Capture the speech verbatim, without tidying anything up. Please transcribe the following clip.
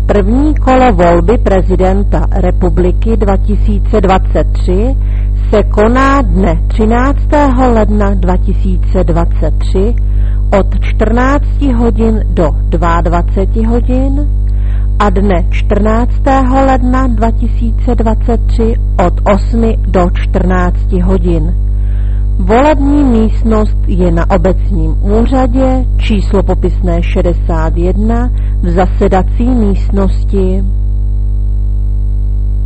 První kolo volby prezidenta republiky dva tisíce dvacet tři se koná dne třináctého ledna dva tisíce dvacet tři od čtrnácti hodin do dvaceti dvou hodin a dne čtrnáctého ledna dva tisíce dvacet tři od osmi do čtrnácti hodin. Volební místnost je na obecním úřadě číslo popisné šedesát jedna v zasedací místnosti.